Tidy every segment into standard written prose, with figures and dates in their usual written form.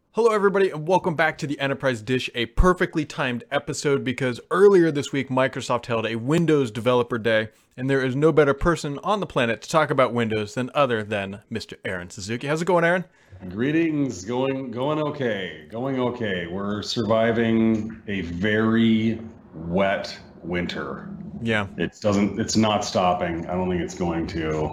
Hello everybody and welcome back to the Enterprise Dish, a perfectly timed episode because earlier this week Microsoft held a Windows Developer Day and there is no better person on the planet to talk about Windows than Mr. Aaron Suzuki. How's it going, Aaron? Greetings, going okay. Going okay. We're surviving a very wet winter. Yeah. It's not stopping. I don't think it's going to.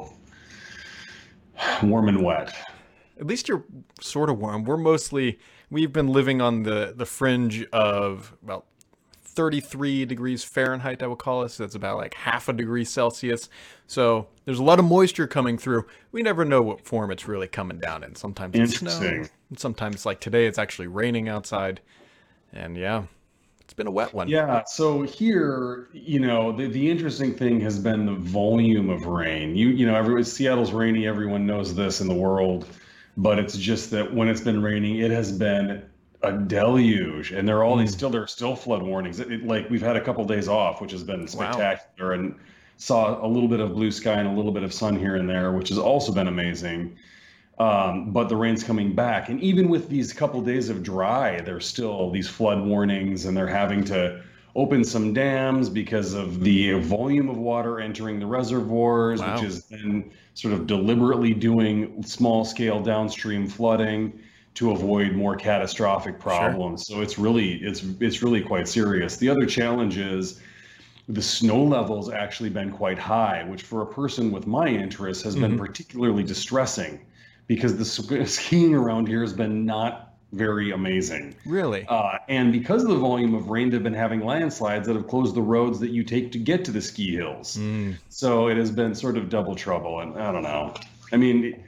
Warm and wet. At least you're sort of warm. We've been living on the fringe of about 33 degrees Fahrenheit, I would call it. So that's about like half a degree Celsius. So there's a lot of moisture coming through. We never know what form it's really coming down in. Sometimes it's snow. And sometimes, like today, it's actually raining outside. And yeah, it's been a wet one. Yeah, so here, the interesting thing has been the volume of rain. Seattle's rainy, everyone knows this in the world. But it's just that when it's been raining, it has been a deluge, and there are still flood warnings. Like we've had a couple days off, which has been spectacular, and saw a little bit of blue sky and a little bit of sun here and there, which has also been amazing. But the rain's coming back, and even with these couple days of dry, there's still these flood warnings, and they're having to open some dams because of the volume of water entering the reservoirs, which is then sort of deliberately doing small-scale downstream flooding to avoid more catastrophic problems. Sure. So it's really quite serious. The other challenge is the snow level's actually been quite high, which for a person with my interest has been particularly distressing because the skiing around here has been not very amazing. Really? And because of the volume of rain, they've been having landslides that have closed the roads that you take to get to the ski hills. So it has been sort of double trouble. And I don't know. I mean,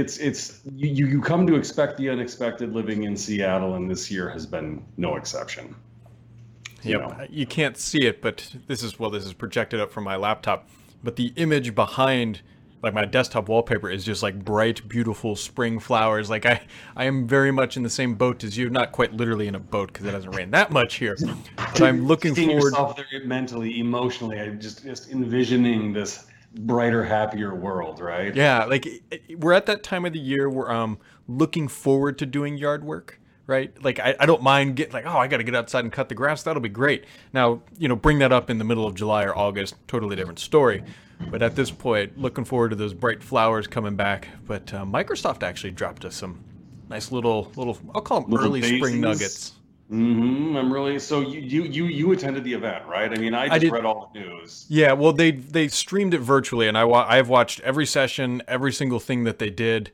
you come to expect the unexpected living in Seattle, and this year has been no exception. Yep. You can't see it, but this is projected up from my laptop. But the image behind like my desktop wallpaper is just like bright, beautiful spring flowers. Like I am very much in the same boat as you. Not quite literally in a boat because it doesn't rain that much here. But I'm looking forward. Yourself there mentally, emotionally. I'm just envisioning this brighter, happier world, right? Yeah, like we're at that time of the year where looking forward to doing yard work. Right? Like, I don't mind getting like, oh, I got to get outside and cut the grass. That'll be great. Now, bring that up in the middle of July or August. Totally different story. But at this point, looking forward to those bright flowers coming back. But Microsoft actually dropped us some nice little I'll call them early spring nuggets. I'm really, so you attended the event, right? I mean, I just read all the news. Yeah, well, they streamed it virtually, and I've watched every session, every single thing that they did.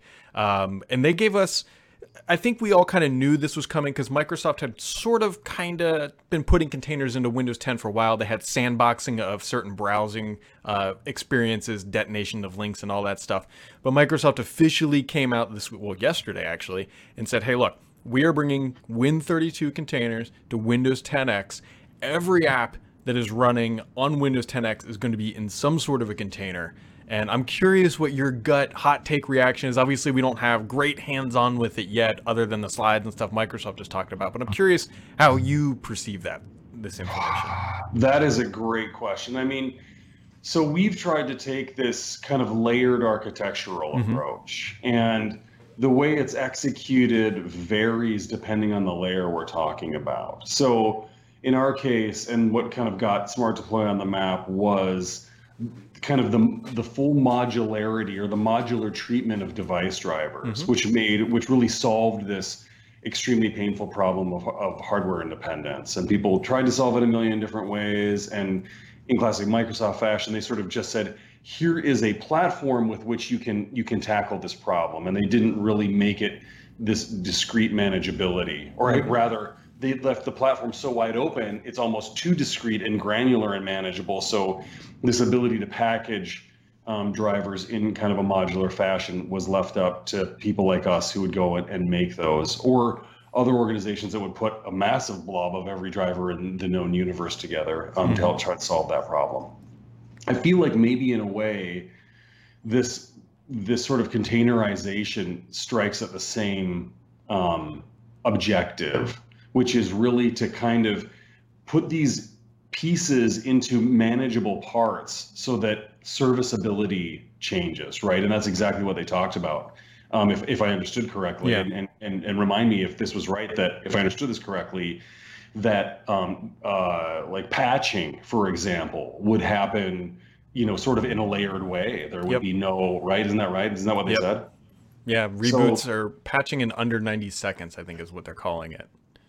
And they gave us, I think we all kind of knew this was coming because Microsoft had sort of kind of been putting containers into Windows 10 for a while. They had sandboxing of certain browsing experiences, detonation of links and all that stuff. But Microsoft officially came out yesterday actually, and said, hey, look, we are bringing Win32 containers to Windows 10X. Every app that is running on Windows 10X is going to be in some sort of a container. And I'm curious what your gut hot take reaction is. Obviously, we don't have great hands-on with it yet, other than the slides and stuff Microsoft just talked about. But I'm curious how you perceive this information. That is a great question. I mean, so we've tried to take this kind of layered architectural approach. And the way it's executed varies depending on the layer we're talking about. So in our case, and what kind of got Smart Deploy on the map was kind of the full modularity or the modular treatment of device drivers, which really solved this extremely painful problem of hardware independence. And people tried to solve it a million different ways. And in classic Microsoft fashion, they sort of just said, here is a platform with which you can tackle this problem. And they didn't really make it this discrete manageability, or rather, they left the platform so wide open, it's almost too discrete and granular and manageable. So this ability to package drivers in kind of a modular fashion was left up to people like us who would go and make those, or other organizations that would put a massive blob of every driver in the known universe together to help try to solve that problem. I feel like maybe in a way, this sort of containerization strikes at the same objective, which is really to kind of put these pieces into manageable parts so that serviceability changes, right? And that's exactly what they talked about. if I understood correctly, and remind me if this was right, that if I understood this correctly, that like patching, for example, would happen, sort of in a layered way. There would be no, right? Isn't that right? Isn't that what they said? Yeah, reboots are patching in under 90 seconds, I think is what they're calling it.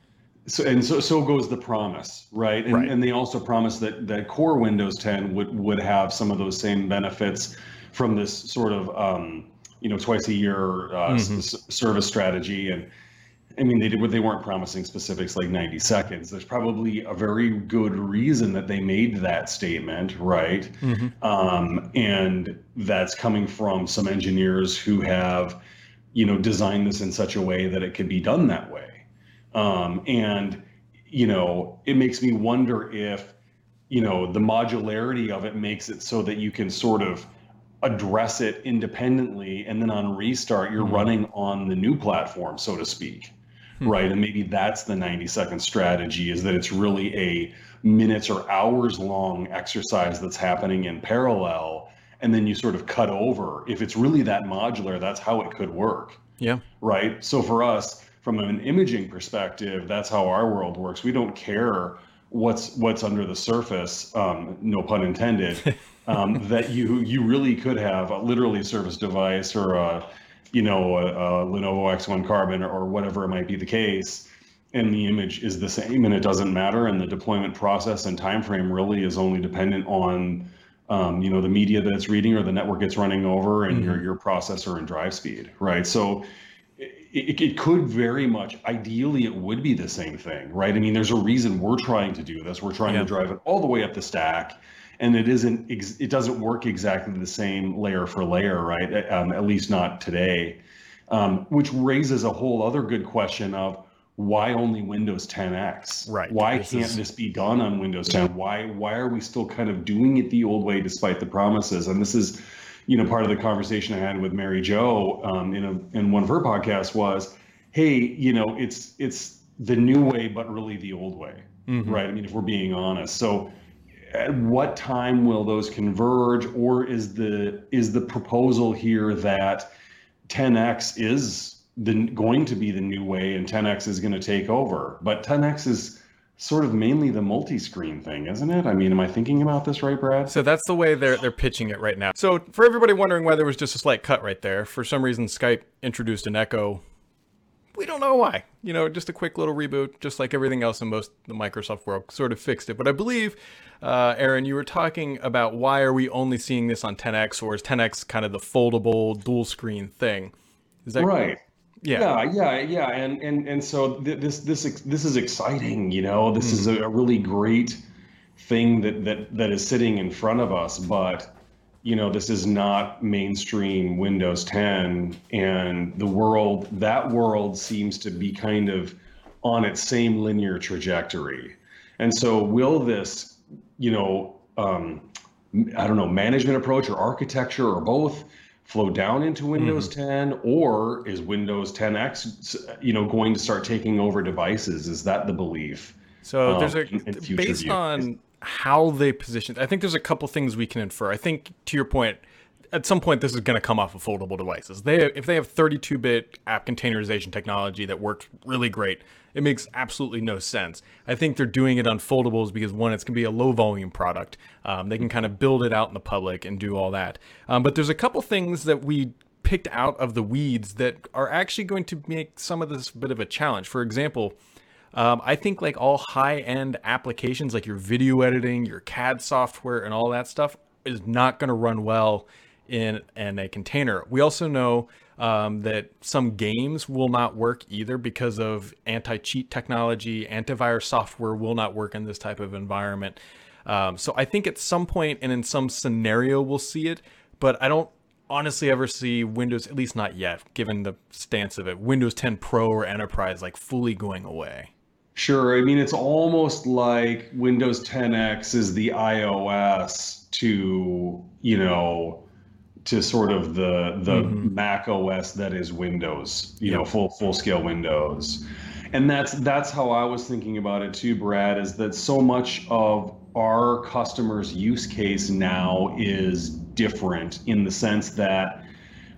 So goes the promise, right? And they also promised that core Windows 10 would have some of those same benefits from this sort of twice a year service strategy. And I mean, they weren't promising specifics like 90 seconds. There's probably a very good reason that they made that statement, right? And that's coming from some engineers who have, designed this in such a way that it could be done that way. And it makes me wonder if, the modularity of it makes it so that you can sort of address it independently, and then on restart, you're running on the new platform, so to speak. Right. And maybe that's the 90-second strategy, is that it's really a minutes or hours long exercise that's happening in parallel. And then you sort of cut over. If it's really that modular, that's how it could work. Yeah. Right. So for us, from an imaging perspective, that's how our world works. We don't care what's under the surface, no pun intended, that you really could have a literally Surface device or a Lenovo X1 Carbon or whatever it might be the case, and the image is the same and it doesn't matter, and the deployment process and time frame really is only dependent on the media that it's reading or the network it's running over, and your processor and drive speed, right? So it could very much, ideally it would be the same thing, right? I mean, there's a reason we're trying to do this. We're trying to drive it all the way up the stack, and it doesn't work exactly the same layer for layer, right? At least not today, which raises a whole other good question of why only Windows 10X? Right. Why can't this be done on Windows 10? Why are we still kind of doing it the old way despite the promises? And this is, part of the conversation I had with Mary Jo in one of her podcasts was, hey, it's the new way, but really the old way, right? I mean, if we're being honest. So at what time will those converge, or is the proposal here that 10X is going to be the new way and 10X is going to take over? But 10X is sort of mainly the multi-screen thing, isn't it? I mean, am I thinking about this right, Brad? So that's the way they're pitching it right now. So for everybody wondering why there was just a slight cut right there, for some reason Skype introduced an echo. We don't know why. Just a quick little reboot, just like everything else in most of the Microsoft world, sort of fixed it. But I believe, Aaron, you were talking about why are we only seeing this on 10X, or is 10X kind of the foldable dual screen thing? Is that right? Yeah. And so this is exciting. This is a really great thing that is sitting in front of us, but this is not mainstream Windows 10, and that world seems to be kind of on its same linear trajectory. And so will this, management approach or architecture or both flow down into Windows 10, or is Windows 10X, going to start taking over devices? Is that the belief? So there's based on how they position, I think there's a couple things we can infer. I think, to your point, at some point this is going to come off of foldable devices. If they have 32-bit app containerization technology that works really great, it makes absolutely no sense. I think they're doing it on foldables because, one, it's going to be a low-volume product. They can kind of build it out in the public and do all that. But there's a couple things that we picked out of the weeds that are actually going to make some of this a bit of a challenge. For example, I think like all high-end applications, like your video editing, your CAD software, and all that stuff is not going to run well in a container. We also know that some games will not work either because of anti-cheat technology. Antivirus software will not work in this type of environment. So I think at some point and in some scenario we'll see it, but I don't honestly ever see Windows, at least not yet, given the stance of it, Windows 10 Pro or Enterprise like fully going away. Sure. I mean, it's almost like Windows 10X is the iOS to, to sort of the Mac OS that is Windows, full scale Windows. And that's how I was thinking about it too, Brad, is that so much of our customers' use case now is different in the sense that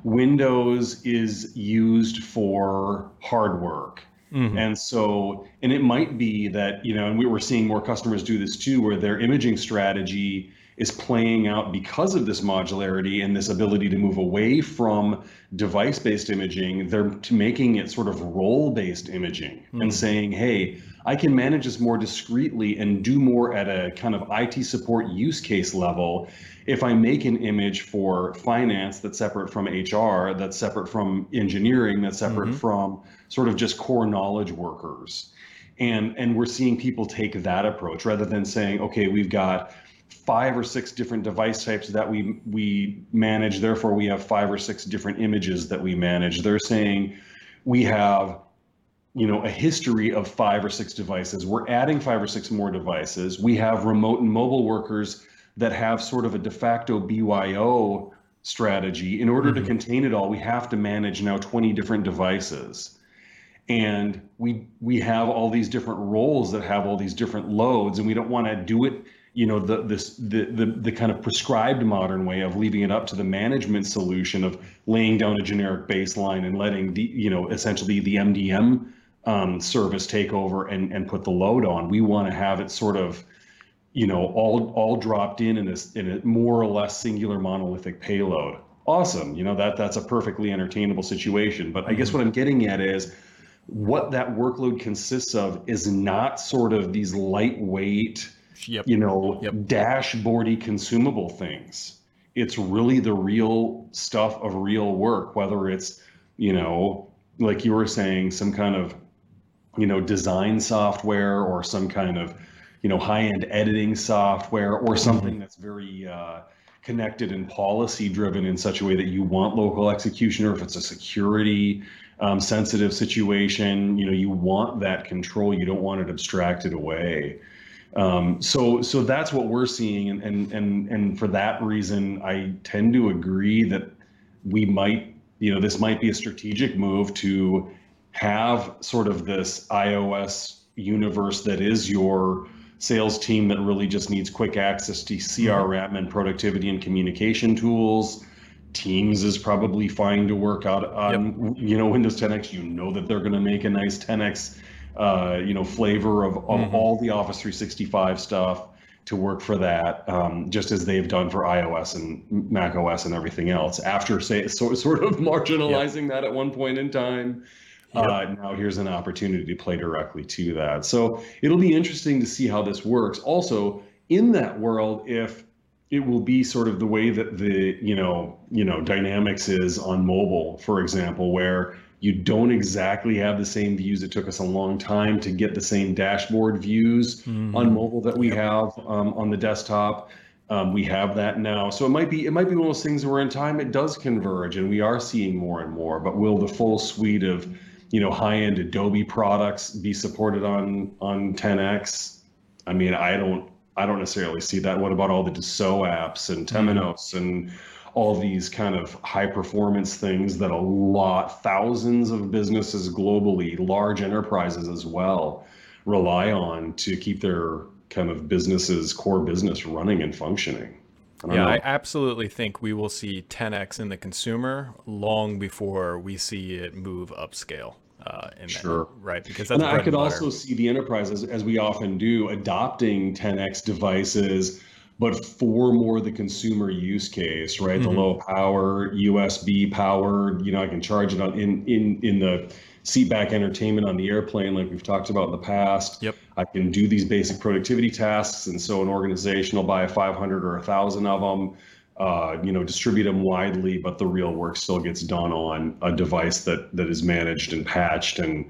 Windows is used for hard work. And so, and it might be that, and we were seeing more customers do this too, where their imaging strategy is playing out because of this modularity and this ability to move away from device-based imaging. They're making it sort of role-based imaging and saying, hey, I can manage this more discreetly and do more at a kind of IT support use case level if I make an image for finance that's separate from HR, that's separate from engineering, that's separate from sort of just core knowledge workers. And we're seeing people take that approach rather than saying, okay, we've got 5 or 6 different device types that we manage, therefore we have 5 or 6 different images that we manage. They're saying we have a history of 5 or 6 devices. We're adding 5 or 6 more devices. We have remote and mobile workers that have sort of a de facto BYO strategy. In order to contain it all, we have to manage now 20 different devices. And we have all these different roles that have all these different loads, and we don't want to do it, the kind of prescribed modern way of leaving it up to the management solution of laying down a generic baseline and letting the, essentially the MDM service take over and put the load on. We want to have it sort of, all dropped in a more or less singular monolithic payload. Awesome. That's a perfectly entertainable situation. But I guess what I'm getting at is what that workload consists of is not sort of these lightweight, dashboardy consumable things. It's really the real stuff of real work, whether it's, like you were saying, some kind of, design software or some kind of, high-end editing software or something that's very connected and policy driven in such a way that you want local execution, or if it's a security sensitive situation, you want that control. You don't want it abstracted away. So that's what we're seeing. And for that reason, I tend to agree that we might, this might be a strategic move to have sort of this iOS universe that is your sales team that really just needs quick access to CRM and productivity and communication tools. Teams is probably fine to work out on, Windows 10X. That they're going to make a nice 10X, flavor of all the Office 365 stuff to work for that, just as they've done for iOS and Mac OS and everything else. After sort of marginalizing that at one point in time. Now here's an opportunity to play directly to that. So it'll be interesting to see how this works. Also, in that world, if it will be sort of the way that the Dynamics is on mobile, for example, where you don't exactly have the same views. It took us a long time to get the same dashboard views on mobile that we have on the desktop. We have that now. So it might be one of those things where in time it does converge and we are seeing more and more. But will the full suite of high-end Adobe products be supported on 10X? I mean, I don't necessarily see that. What about all the Dassault apps and Temenos and all these kind of high-performance things that thousands of businesses globally, large enterprises as well, rely on to keep their kind of core business running and functioning? I absolutely think we will see 10X in the consumer long before we see it move upscale. Right? Because that's I could also see the enterprises, as we often do, adopting 10X devices, but for more the consumer use case, right? The low power, USB powered, I can charge it on in the seatback entertainment on the airplane, like we've talked about in the past. Yep. I can do these basic productivity tasks, and so an organization will buy 500 or 1,000 of them. Distribute them widely, but the real work still gets done on a device that is managed and patched and,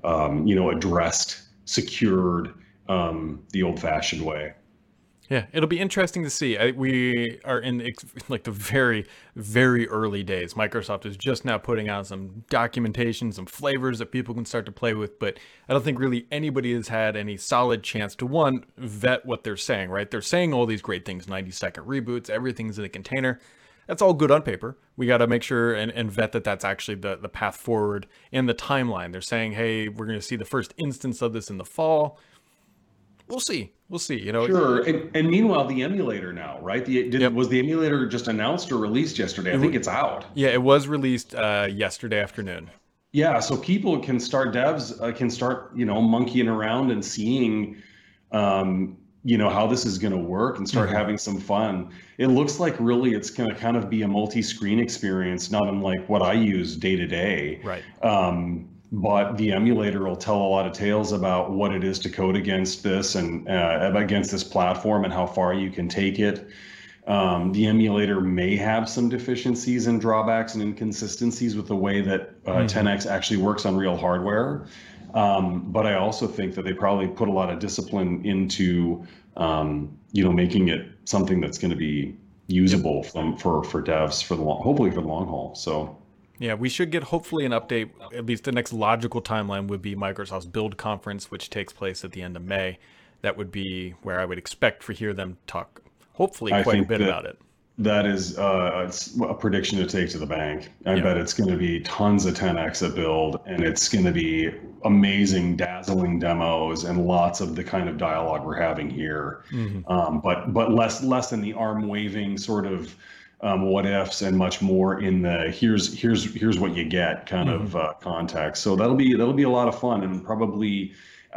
addressed, secured, the old-fashioned way. Yeah, it'll be interesting to see. We are in the very, very early days. Microsoft is just now putting out some documentation, some flavors that people can start to play with, but I don't think really anybody has had any solid chance to, one, vet what they're saying, right? They're saying all these great things, 90-second reboots, everything's in a container. That's all good on paper. We got to make sure and vet that that's actually the path forward in the timeline. They're saying, hey, we're going to see the first instance of this in the fall. we'll see. We'll see. Sure. And meanwhile, the emulator now, right? Yep. Was the emulator just announced or released yesterday? I think it's out. Yeah, it was released yesterday afternoon. Yeah, so people can start, devs can start, monkeying around and seeing, how this is going to work and start having some fun. It looks like really it's going to kind of be a multi-screen experience, not unlike what I use day to day. Right. But the emulator will tell a lot of tales about what it is to code against this and against this platform and how far you can take it. The emulator may have some deficiencies and drawbacks and inconsistencies with the way that 10X actually works on real hardware. But I also think that they probably put a lot of discipline into, making it something that's going to be usable for devs hopefully for the long haul. So. Yeah, we should get hopefully an update. At least the next logical timeline would be Microsoft's Build Conference, which takes place at the end of May. That would be where I would expect to hear them talk, hopefully, quite a bit about it. That is it's a prediction to take to the bank. I bet it's going to be tons of 10X at Build, and it's going to be amazing, dazzling demos and lots of the kind of dialogue we're having here. But less than the arm waving sort of what ifs and much more in the here's what you get kind of context. So that'll be a lot of fun and probably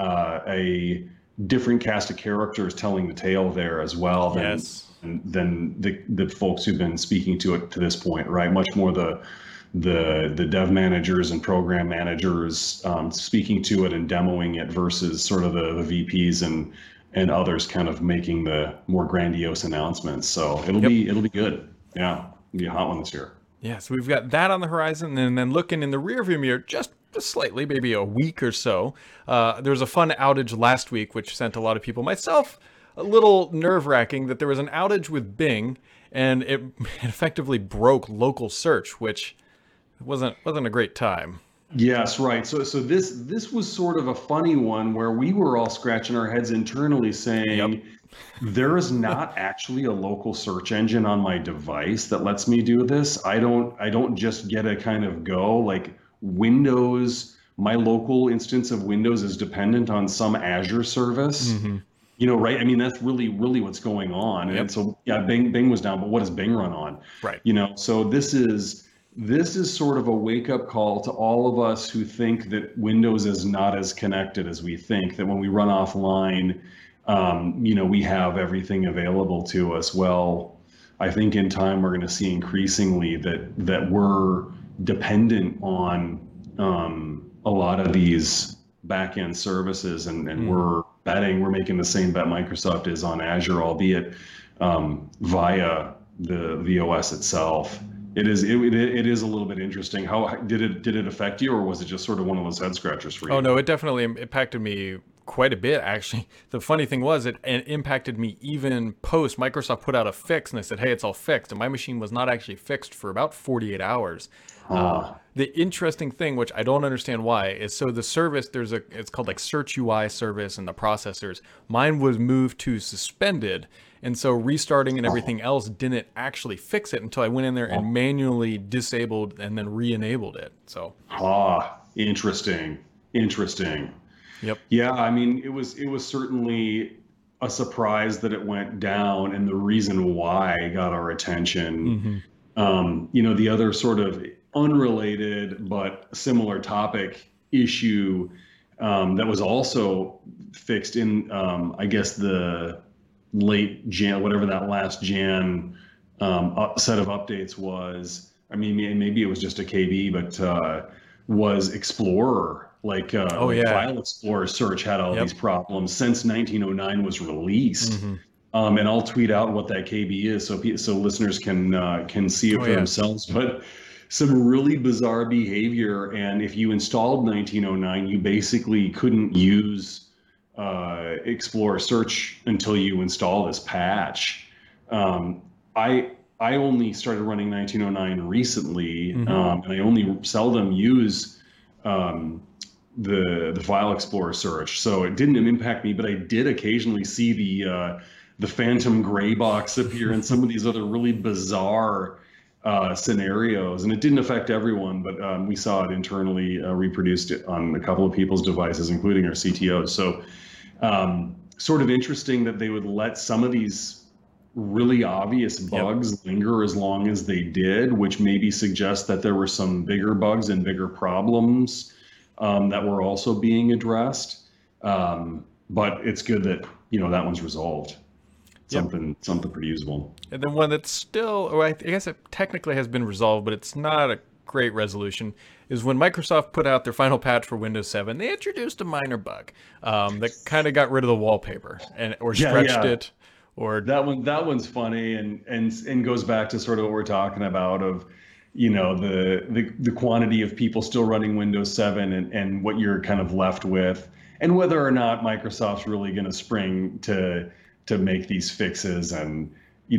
a different cast of characters telling the tale there as well than the folks who've been speaking to it to this point, right? Much more the dev managers and program managers speaking to it and demoing it versus sort of the VPs and others kind of making the more grandiose announcements. So it'll be good. Yeah, it'll be a hot one this year. Yeah, so we've got that on the horizon, and then looking in the rearview mirror, just slightly, maybe a week or so. There was a fun outage last week, which sent a lot of people, myself, a little nerve-wracking, that there was an outage with Bing, and it effectively broke local search, which wasn't a great time. Yes, right. So this was sort of a funny one where we were all scratching our heads internally saying, there is not actually a local search engine on my device that lets me do this. I don't just get a kind of go like Windows. My local instance of Windows is dependent on some Azure service. Right? I mean, that's really what's going on. And so Bing was down, but what does Bing run on? Right. So this is sort of a wake-up call to all of us who think that Windows is not as connected as we think, that when we run offline, we have everything available to us. Well, I think in time we're going to see increasingly that we're dependent on a lot of these back-end services, and we're making the same bet Microsoft is on Azure, albeit via the OS itself. It is a little bit interesting. How did it affect you, or was it just sort of one of those head scratchers for you? Oh no, it definitely impacted me quite a bit, actually. The funny thing was it impacted me even post Microsoft put out a fix, and I said, hey, it's all fixed, and my machine was not actually fixed for about 48 hours. The interesting thing, which I don't understand why, is so the service, it's called like Search UI service and the processors. Mine was moved to suspended, and so restarting and everything else didn't actually fix it until I went in there and manually disabled and then re-enabled it. So interesting. Yep. Yeah, I mean, it was certainly a surprise that it went down, and the reason why got our attention. The other sort of unrelated but similar topic issue that was also fixed in, I guess, the late Jan, whatever that last Jan set of updates was. I mean, maybe it was just a KB, but was Explorer. File Explorer search had all these problems since 1909 was released. And I'll tweet out what that KB is so listeners can see it for themselves. But some really bizarre behavior, and if you installed 1909, you basically couldn't use Explorer search until you install this patch. I only started running 1909 recently, and I only seldom use the File Explorer search, so it didn't impact me. But I did occasionally see the phantom gray box appear in some of these other really bizarre scenarios, and it didn't affect everyone, but we saw it internally reproduced on a couple of people's devices, including our CTOs. So sort of interesting that they would let some of these really obvious bugs linger as long as they did, which maybe suggests that there were some bigger bugs and bigger problems that were also being addressed. But it's good that, that one's resolved. Something pretty usable. And then one that's still, or I guess it technically has been resolved, but it's not a great resolution, is when Microsoft put out their final patch for Windows 7, they introduced a minor bug that kind of got rid of the wallpaper or stretched it. Or that one's funny and goes back to sort of what we're talking about of, the quantity of people still running Windows 7 and what you're kind of left with, and whether or not Microsoft's really going to spring to make these fixes, and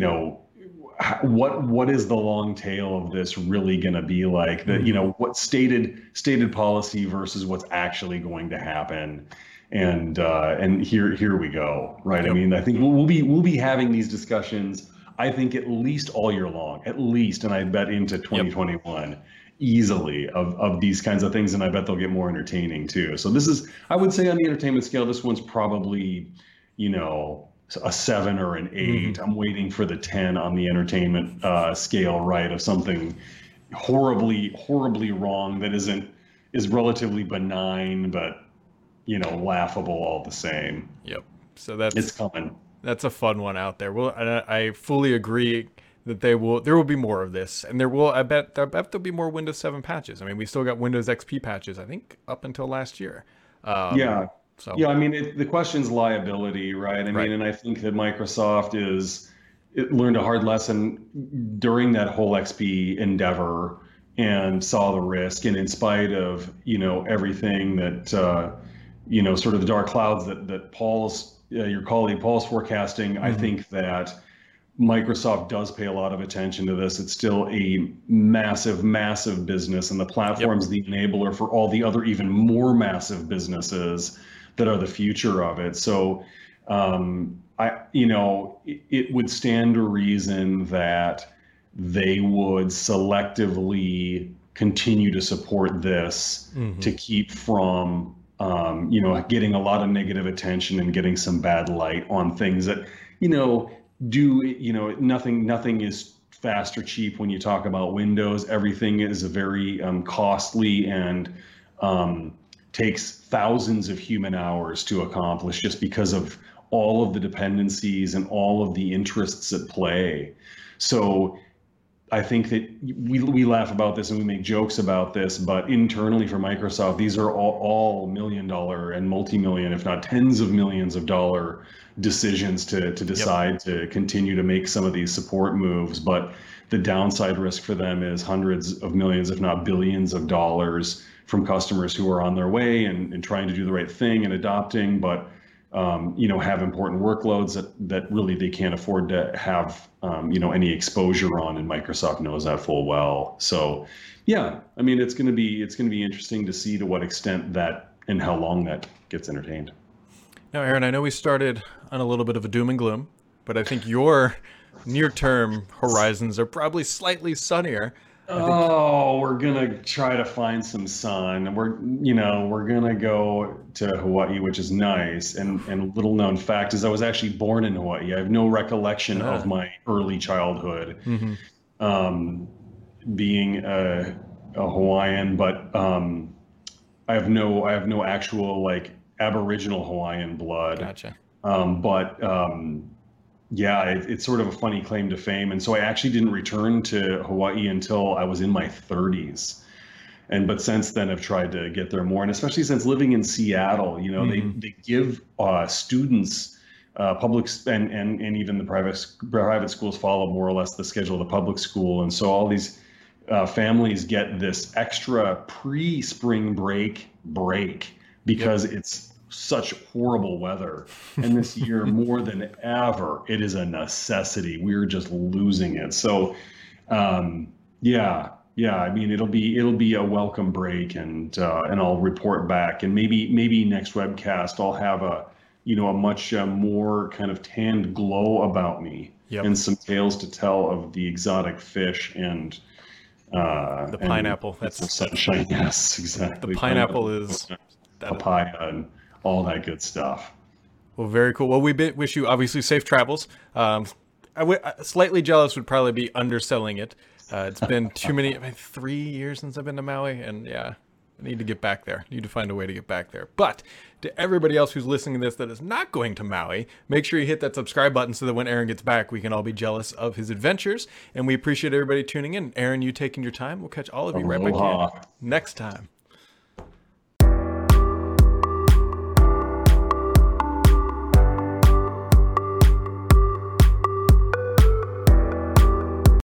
what is the long tail of this really going to be like, that what stated policy versus what's actually going to happen. And here we go, right? Yep. I mean, I think we'll be having these discussions, I think, at least all year long, and I bet into 2021 easily of these kinds of things, and I bet they'll get more entertaining too. So this is, I would say, on the entertainment scale, this one's probably a 7 or an 8. I'm waiting for the 10 on the entertainment scale, right? Of something horribly wrong that is relatively benign, but laughable all the same. Yep. So it's coming. That's a fun one out there. Well, I fully agree that there will be more of this, and I bet there'll be more Windows 7 patches. I mean, we still got Windows XP patches, I think, up until last year. So. Yeah, I mean, the question's liability, right? I mean, and I think that Microsoft learned a hard lesson during that whole XP endeavor and saw the risk. And in spite of, everything that, sort of the dark clouds that your colleague Paul's forecasting, I think that Microsoft does pay a lot of attention to this. It's still a massive, massive business, and the platform's the enabler for all the other even more massive businesses that are the future of it. So, it would stand to reason that they would selectively continue to support this to keep from, getting a lot of negative attention and getting some bad light on things that, nothing is fast or cheap when you talk about Windows. Everything is very costly and takes thousands of human hours to accomplish, just because of all of the dependencies and all of the interests at play. So I think that we laugh about this and we make jokes about this, but internally for Microsoft, these are all $1 million and multi-million, if not tens of millions of dollar decisions to decide to continue to make some of these support moves. But the downside risk for them is hundreds of millions, if not billions of dollars from customers who are on their way and trying to do the right thing and adopting, but have important workloads that really they can't afford to have any exposure on, and Microsoft knows that full well. So yeah, I mean, it's going to be interesting to see to what extent that and how long that gets entertained. Now, Aaron, I know we started on a little bit of a doom and gloom, but I think your near-term horizons are probably slightly sunnier. We're gonna try to find some sun. We're gonna go to Hawaii, which is nice. And little known fact is I was actually born in Hawaii. I have no recollection of my early childhood being a Hawaiian, but I have no actual like Aboriginal Hawaiian blood. Gotcha. Yeah, it's sort of a funny claim to fame. And so I actually didn't return to Hawaii until I was in my 30s. But since then I've tried to get there more. And especially since living in Seattle, they give students, public and even the private schools follow more or less the schedule of the public school. And so all these families get this extra pre-spring break because it's such horrible weather, and this year more than ever it is a necessity. We're just losing it. So I mean, it'll be a welcome break, and I'll report back, and maybe next webcast I'll have a much more kind of tanned glow about me and some tales to tell of the exotic fish and the pineapple. That's the sunshine. Yes, exactly. The pineapple is papaya and all that good stuff. Well, very cool. Well, wish you obviously safe travels. Slightly jealous would probably be underselling it. It's been 3 years since I've been to Maui, and yeah, I need to get back there. Need to find a way to get back there. But to everybody else who's listening to this that is not going to Maui, make sure you hit that subscribe button so that when Aaron gets back, we can all be jealous of his adventures. And we appreciate everybody tuning in. Aaron, you taking your time. We'll catch all of you right back here next time.